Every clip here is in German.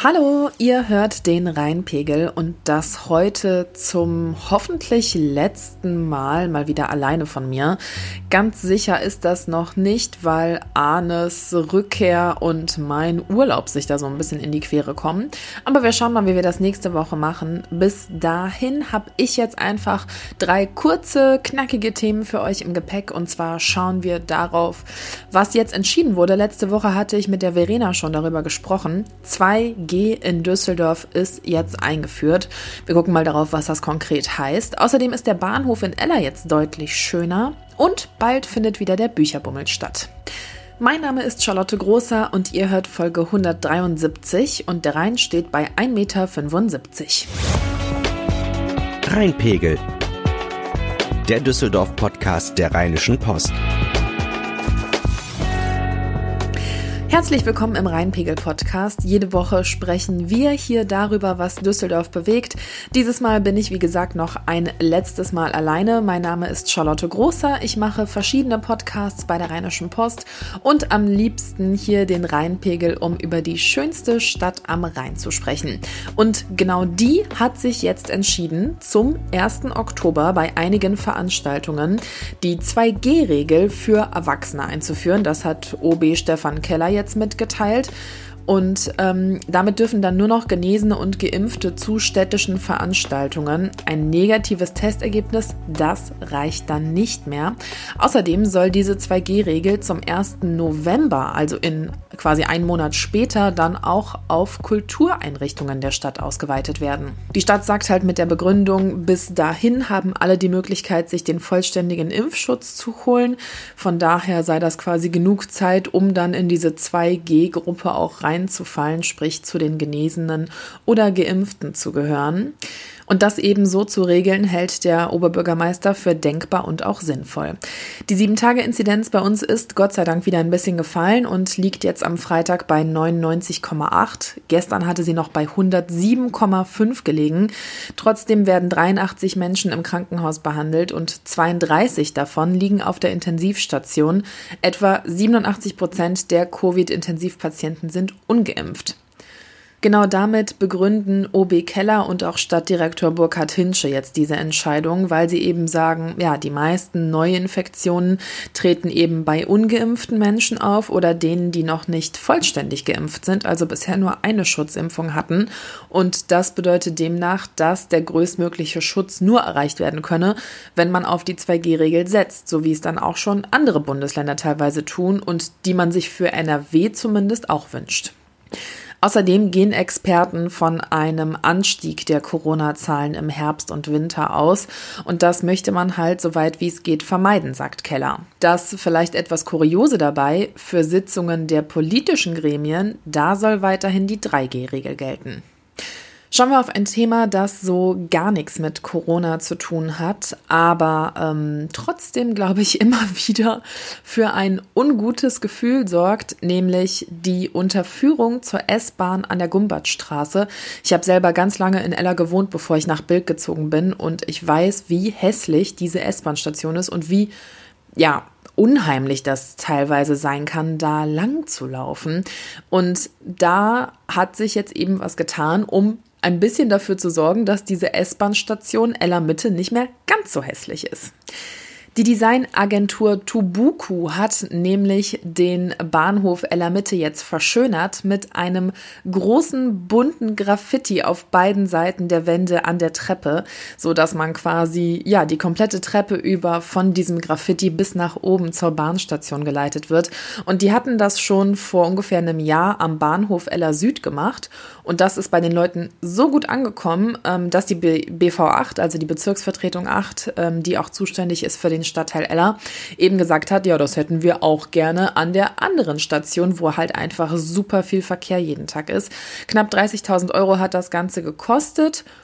Hallo, ihr hört den Rheinpegel und das heute zum hoffentlich letzten mal wieder alleine von mir. Ganz sicher ist das noch nicht, weil Arnes Rückkehr und mein Urlaub sich da so ein bisschen in die Quere kommen. Aber wir schauen mal, wie wir das nächste Woche machen. Bis dahin habe ich jetzt einfach 3 kurze, knackige Themen für euch im Gepäck und zwar schauen wir darauf, was jetzt entschieden wurde. Letzte Woche hatte ich mit der Verena schon darüber gesprochen. 2G in Düsseldorf ist jetzt eingeführt. Wir gucken mal darauf, was das konkret heißt. Außerdem ist der Bahnhof in Eller jetzt deutlich schöner und bald findet wieder der Bücherbummel statt. Mein Name ist Charlotte Großer und ihr hört Folge 173 und der Rhein steht bei 1,75 Meter. Rheinpegel, der Düsseldorf-Podcast der Rheinischen Post. Herzlich willkommen im Rheinpegel-Podcast. Jede Woche sprechen wir hier darüber, was Düsseldorf bewegt. Dieses Mal bin ich, wie gesagt, noch ein letztes Mal alleine. Mein Name ist Charlotte Großer. Ich mache verschiedene Podcasts bei der Rheinischen Post und am liebsten hier den Rheinpegel, um über die schönste Stadt am Rhein zu sprechen. Und genau die hat sich jetzt entschieden, zum 1. Oktober bei einigen Veranstaltungen die 2G-Regel für Erwachsene einzuführen. Das hat OB Stefan Keller jetzt mitgeteilt und damit dürfen dann nur noch Genesene und Geimpfte zu städtischen Veranstaltungen. Ein negatives Testergebnis, das reicht dann nicht mehr. Außerdem soll diese 2G-Regel zum 1. November, also in quasi einen Monat später, dann auch auf Kultureinrichtungen der Stadt ausgeweitet werden. Die Stadt sagt halt mit der Begründung, bis dahin haben alle die Möglichkeit, sich den vollständigen Impfschutz zu holen. Von daher sei das quasi genug Zeit, um dann in diese 2G-Gruppe auch reinzufallen, sprich zu den Genesenen oder Geimpften zu gehören. Und das eben so zu regeln, hält der Oberbürgermeister für denkbar und auch sinnvoll. Die 7-Tage-Inzidenz bei uns ist Gott sei Dank wieder ein bisschen gefallen und liegt jetzt am Freitag bei 99,8. Gestern hatte sie noch bei 107,5 gelegen. Trotzdem werden 83 Menschen im Krankenhaus behandelt und 32 davon liegen auf der Intensivstation. Etwa 87% der Covid-Intensivpatienten sind ungeimpft. Genau damit begründen OB Keller und auch Stadtdirektor Burkhard Hinsche jetzt diese Entscheidung, weil sie eben sagen, ja, die meisten Neuinfektionen treten eben bei ungeimpften Menschen auf oder denen, die noch nicht vollständig geimpft sind, also bisher nur eine Schutzimpfung hatten. Und das bedeutet demnach, dass der größtmögliche Schutz nur erreicht werden könne, wenn man auf die 2G-Regel setzt, so wie es dann auch schon andere Bundesländer teilweise tun und die man sich für NRW zumindest auch wünscht. Außerdem gehen Experten von einem Anstieg der Corona-Zahlen im Herbst und Winter aus und das möchte man halt so weit wie es geht vermeiden, sagt Keller. Das vielleicht etwas Kuriose dabei, für Sitzungen der politischen Gremien, da soll weiterhin die 3G-Regel gelten. Schauen wir auf ein Thema, das so gar nichts mit Corona zu tun hat, aber trotzdem, glaube ich, immer wieder für ein ungutes Gefühl sorgt, nämlich die Unterführung zur S-Bahn an der Gumbertstraße. Ich habe selber ganz lange in Eller gewohnt, bevor ich nach Bilk gezogen bin und ich weiß, wie hässlich diese S-Bahn-Station ist und wie, ja, unheimlich das teilweise sein kann, da lang zu laufen. Und da hat sich jetzt eben was getan, um ein bisschen dafür zu sorgen, dass diese S-Bahn-Station Eller Mitte nicht mehr ganz so hässlich ist. Die Designagentur Tubuku hat nämlich den Bahnhof Eller Mitte jetzt verschönert mit einem großen bunten Graffiti auf beiden Seiten der Wände an der Treppe, so dass man quasi die komplette Treppe über von diesem Graffiti bis nach oben zur Bahnstation geleitet wird. Und die hatten das schon vor ungefähr einem Jahr am Bahnhof Eller Süd gemacht. Und das ist bei den Leuten so gut angekommen, dass die BV 8, also die Bezirksvertretung 8, die auch zuständig ist für den Stadtteil Eller, eben gesagt hat, ja, das hätten wir auch gerne an der anderen Station, wo halt einfach super viel Verkehr jeden Tag ist. Knapp 30.000 € hat das Ganze gekostet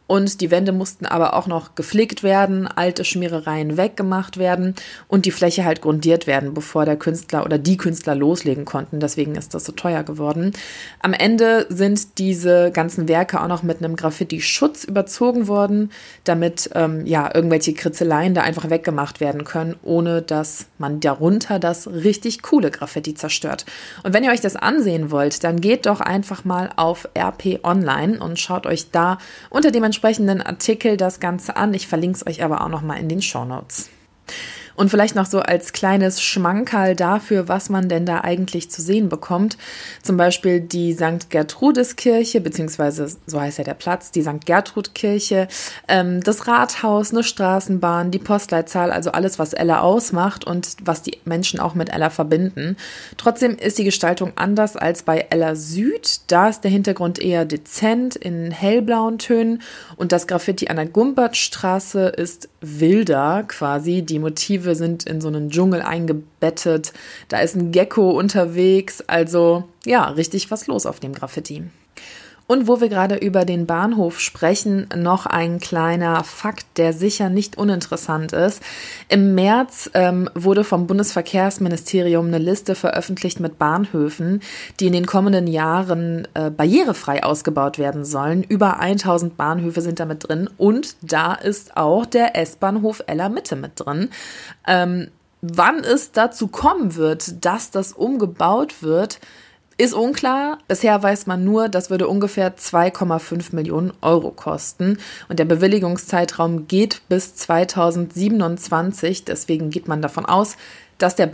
Und die Wände mussten aber auch noch geflickt werden, alte Schmierereien weggemacht werden und die Fläche halt grundiert werden, bevor der Künstler oder die Künstler loslegen konnten. Deswegen ist das so teuer geworden. Am Ende sind diese ganzen Werke auch noch mit einem Graffiti-Schutz überzogen worden, damit irgendwelche Kritzeleien da einfach weggemacht werden können, ohne dass man darunter das richtig coole Graffiti zerstört. Und wenn ihr euch das ansehen wollt, dann geht doch einfach mal auf RP Online und schaut euch da unter dem entsprechenden Artikel das Ganze an. Ich verlinke es euch aber auch noch mal in den Shownotes. Und vielleicht noch so als kleines Schmankerl dafür, was man denn da eigentlich zu sehen bekommt. Zum Beispiel die St. Gertrudis-Kirche, beziehungsweise so heißt ja der Platz, die St. Gertrud-Kirche, das Rathaus, eine Straßenbahn, die Postleitzahl, also alles, was Ella ausmacht und was die Menschen auch mit Ella verbinden. Trotzdem ist die Gestaltung anders als bei Ella Süd. Da ist der Hintergrund eher dezent in hellblauen Tönen und das Graffiti an der Gumbertstraße ist wilder quasi. Die Motive sind in so einen Dschungel eingebettet. Da ist ein Gecko unterwegs. Also ja, richtig was los auf dem Graffiti. Und wo wir gerade über den Bahnhof sprechen, noch ein kleiner Fakt, der sicher nicht uninteressant ist. Im März wurde vom Bundesverkehrsministerium eine Liste veröffentlicht mit Bahnhöfen, die in den kommenden Jahren barrierefrei ausgebaut werden sollen. Über 1000 Bahnhöfe sind da mit drin und da ist auch der S-Bahnhof Ella Mitte mit drin. Wann es dazu kommen wird, dass das umgebaut wird, ist unklar. Bisher weiß man nur, das würde ungefähr 2,5 Millionen Euro kosten. Und der Bewilligungszeitraum geht bis 2027. Deswegen geht man davon aus, dass der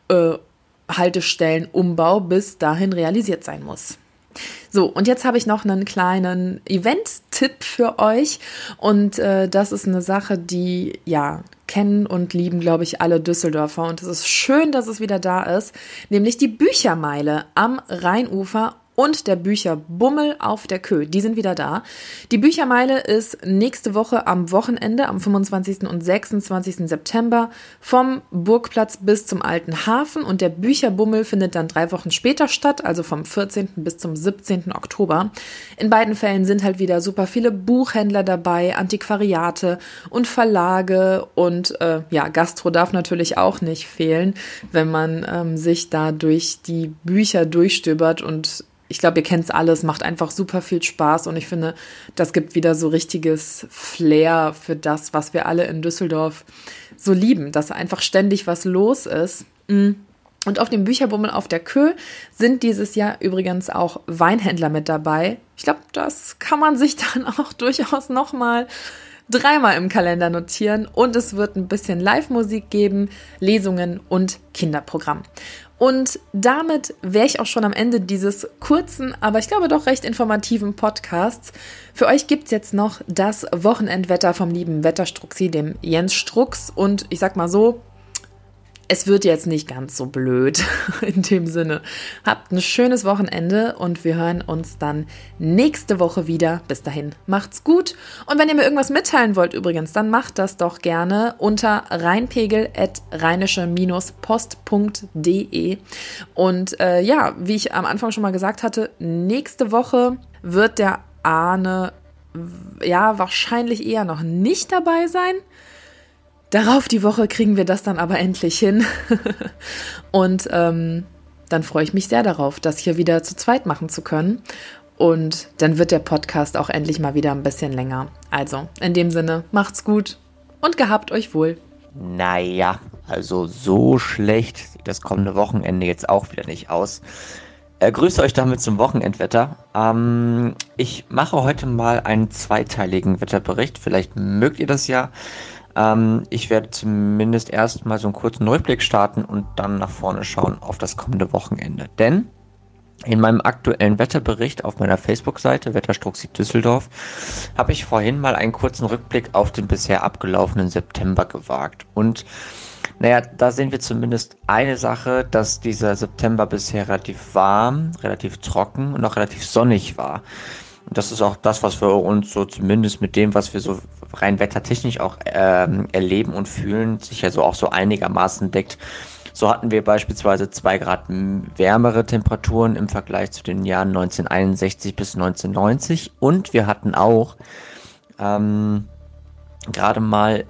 Bahnhaltestellenumbau bis dahin realisiert sein muss. So, und jetzt habe ich noch einen kleinen Event-Tipp für euch. Und das ist eine Sache, die, kennen und lieben, glaube ich, alle Düsseldorfer. Und es ist schön, dass es wieder da ist, nämlich die Büchermeile am Rheinufer und der Bücherbummel auf der Kö. Die sind wieder da. Die Büchermeile ist nächste Woche am Wochenende, am 25. und 26. September vom Burgplatz bis zum Alten Hafen. Und der Bücherbummel findet dann 3 Wochen später statt, also vom 14. bis zum 17. Oktober. In beiden Fällen sind halt wieder super viele Buchhändler dabei, Antiquariate und Verlage und Gastro darf natürlich auch nicht fehlen, wenn man sich da durch die Bücher durchstöbert und ich glaube, ihr kennt es alles, macht einfach super viel Spaß und ich finde, das gibt wieder so richtiges Flair für das, was wir alle in Düsseldorf so lieben, dass einfach ständig was los ist. Und auf dem Bücherbummel auf der Kö sind dieses Jahr übrigens auch Weinhändler mit dabei. Ich glaube, das kann man sich dann auch durchaus nochmal 3-mal im Kalender notieren und es wird ein bisschen Live-Musik geben, Lesungen und Kinderprogramm. Und damit wäre ich auch schon am Ende dieses kurzen, aber ich glaube doch recht informativen Podcasts. Für euch gibt's jetzt noch das Wochenendwetter vom lieben Wetterstruxi, dem Jens Strux. Und ich sag mal so, es wird jetzt nicht ganz so blöd in dem Sinne. Habt ein schönes Wochenende und wir hören uns dann nächste Woche wieder. Bis dahin, macht's gut. Und wenn ihr mir irgendwas mitteilen wollt übrigens, dann macht das doch gerne unter rheinpegel@rheinische-post.de. Und wie ich am Anfang schon mal gesagt hatte, nächste Woche wird der Arne wahrscheinlich eher noch nicht dabei sein. Darauf die Woche kriegen wir das dann aber endlich hin. Und dann freue ich mich sehr darauf, das hier wieder zu zweit machen zu können. Und dann wird der Podcast auch endlich mal wieder ein bisschen länger. Also, in dem Sinne, macht's gut und gehabt euch wohl. Naja, also so schlecht sieht das kommende Wochenende jetzt auch wieder nicht aus. Grüße euch damit zum Wochenendwetter. Ich mache heute mal einen zweiteiligen Wetterbericht. Vielleicht mögt ihr das ja. Ich werde zumindest erstmal so einen kurzen Rückblick starten und dann nach vorne schauen auf das kommende Wochenende. Denn in meinem aktuellen Wetterbericht auf meiner Facebook-Seite Wetterstruxi Düsseldorf habe ich vorhin mal einen kurzen Rückblick auf den bisher abgelaufenen September gewagt. Und da sehen wir zumindest eine Sache, dass dieser September bisher relativ warm, relativ trocken und auch relativ sonnig war. Und das ist auch das, was wir uns so zumindest mit dem, was wir so rein wettertechnisch auch erleben und fühlen, sich ja so auch so einigermaßen deckt. So hatten wir beispielsweise 2 Grad wärmere Temperaturen im Vergleich zu den Jahren 1961 bis 1990 und wir hatten auch gerade mal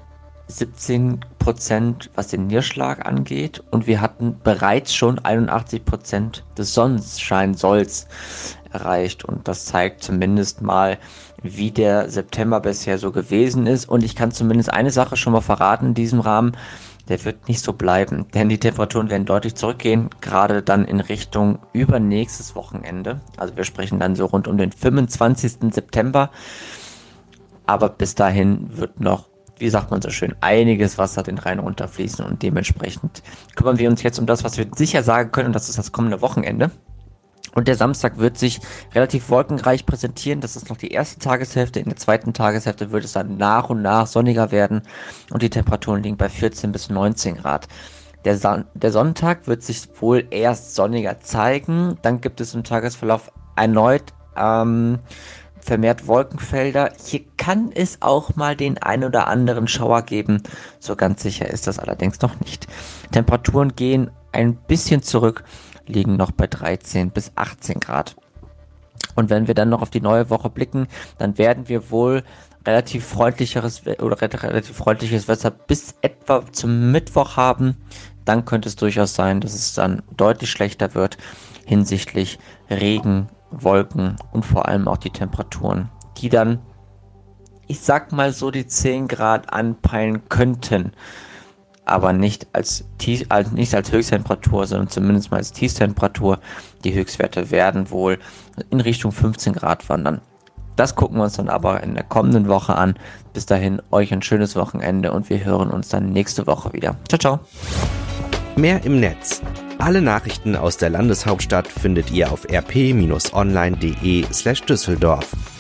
17%, was den Niederschlag angeht, und wir hatten bereits schon 81% des Sonnenscheinsolls erreicht, und das zeigt zumindest mal, wie der September bisher so gewesen ist. Und ich kann zumindest eine Sache schon mal verraten in diesem Rahmen: der wird nicht so bleiben, denn die Temperaturen werden deutlich zurückgehen, gerade dann in Richtung übernächstes Wochenende. Also wir sprechen dann so rund um den 25. September, aber bis dahin wird noch, wie sagt man so schön, einiges Wasser den Rhein runterfließen, und dementsprechend kümmern wir uns jetzt um das, was wir sicher sagen können, und das ist das kommende Wochenende. Und der Samstag wird sich relativ wolkenreich präsentieren. Das ist noch die erste Tageshälfte. In der zweiten Tageshälfte wird es dann nach und nach sonniger werden, und die Temperaturen liegen bei 14 bis 19 Grad. Der Sonntag wird sich wohl erst sonniger zeigen. Dann gibt es im Tagesverlauf erneut vermehrt Wolkenfelder. Hier kann es auch mal den ein oder anderen Schauer geben. So ganz sicher ist das allerdings noch nicht. Temperaturen gehen ein bisschen zurück, liegen noch bei 13 bis 18 Grad. Und wenn wir dann noch auf die neue Woche blicken, dann werden wir wohl relativ freundliches Wetter bis etwa zum Mittwoch haben. Dann könnte es durchaus sein, dass es dann deutlich schlechter wird hinsichtlich Regen, Wolken und vor allem auch die Temperaturen, die dann, ich sag mal so, die 10 Grad anpeilen könnten, aber nicht als Höchsttemperatur, sondern zumindest mal als Tiefstemperatur. Die Höchstwerte werden wohl in Richtung 15 Grad wandern. Das gucken wir uns dann aber in der kommenden Woche an. Bis dahin, euch ein schönes Wochenende, und wir hören uns dann nächste Woche wieder. Ciao, ciao. Mehr im Netz. Alle Nachrichten aus der Landeshauptstadt findet ihr auf rp-online.de/Düsseldorf.